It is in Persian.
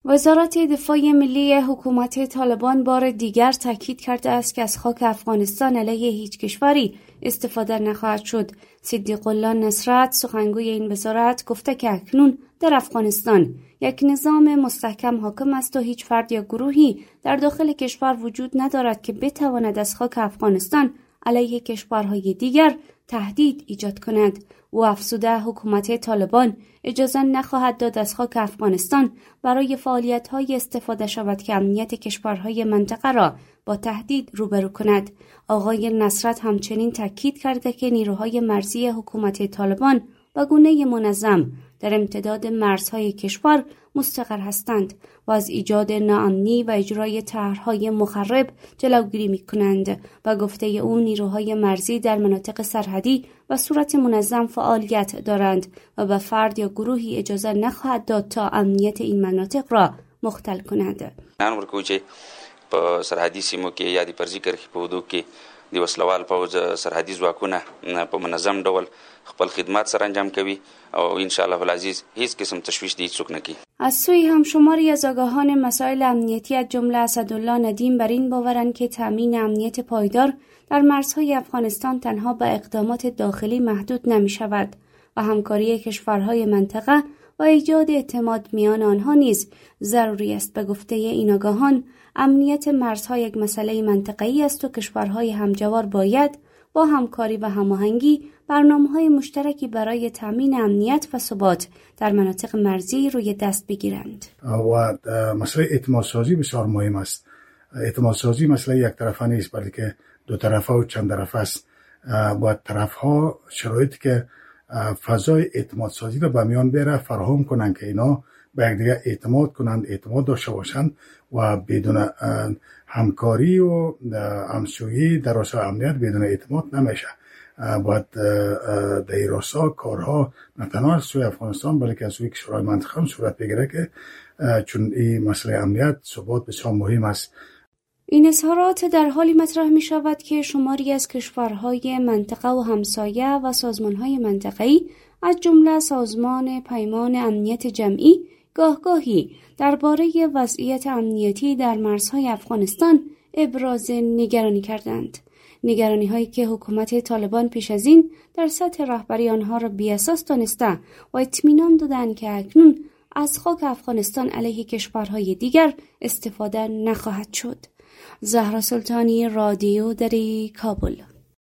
وزارت دفاع ملی حکومت طالبان بار دیگر تاکید کرده است که از خاک افغانستان علیه هیچ کشوری استفاده نخواهد شد. صدیق الله نصرت سخنگوی این وزارت گفته که اکنون در افغانستان یک نظام مستحکم حاکم است و هیچ فرد یا گروهی در داخل کشور وجود ندارد که بتواند از خاک افغانستان علیه کشورهای دیگر تهدید ایجاد کند. او افزوده حکومت طالبان اجازه نخواهد داد از خاک افغانستان برای فعالیت‌های استفاده شود که امنیت کشورهای منطقه را با تهدید روبرو کند. آقای نصرت همچنین تاکید کرده که نیروهای مرزی حکومت طالبان به گونه منظم در امتداد مرزهای کشور مستقر هستند و از ایجاد ناامنی و اجرای طرح‌های مخرب جلوگیری می‌کنند. با گفته او نیروهای مرزی در مناطق سرحدی و صورت منظم فعالیت دارند و به فرد یا گروهی اجازه نخواهد داد تا امنیت این مناطق را مختل کنند. په سرحدي سیمو کې یا د فرضي کرښې په حدود کې د وسلوال پوځ سرحدي ځواکونه په منظم ډول خپل خدمات سره انجام کوي او ان شاء الله العزیز هیڅ قسم تشویش د هیڅوک نه کوي. از سوی هم شماری از آگاهان مسائل امنیتی از جمله اسدالله ندیم بر این باورند که تامین امنیت پایدار در مرزهای افغانستان تنها به اقدامات داخلی محدود نمی شود و همکاری کشورهای منطقه و ایجاد اعتماد میان آنها نیز ضروری است. به گفته این آگاهان امنیت مرزها یک مسئله منطقه‌ای است و کشورهای همجوار باید با همکاری و هماهنگی برنامه‌های مشترکی برای تامین امنیت و ثبات در مناطق مرزی روی دست بگیرند. و مسئله اعتماد سازی بسیار مهم است. اعتماد سازی مسئله یک طرفه نیست بلکه دو طرفه و چند طرفه است. باید طرفها شرایطی که فضای اعتماد سازی را به میان بیاره فراهم کنند که اینا به یکدیگر اعتماد کنند، اعتماد داشته باشند و بدون همکاری و همسویی در راستای امنیت بدون اعتماد نمیشه. باید در این راستا کارها نه تنها از سوی افغانستان بلکه از سوی کشورهای منطقه هم صورت بگیره که چون این مسئله امنیت ثبات بسیار مهم است. این اظهارات در حالی مطرح می شود که شماری از کشورهای منطقه و همسایه و سازمانهای منطقه‌ای از جمله سازمان پیمان امنیت جمعی گاهگاهی درباره وضعیت امنیتی در مرزهای افغانستان ابراز نگرانی کردند. نگرانی هایی که حکومت طالبان پیش از این در سطح رهبری آنها را بی‌اساس دانسته و اطمینان دادند که اکنون از خاک افغانستان علیه کشورهای دیگر استفاده نخواهد شد. زهرا سلطانی، رادیو دری، کابل.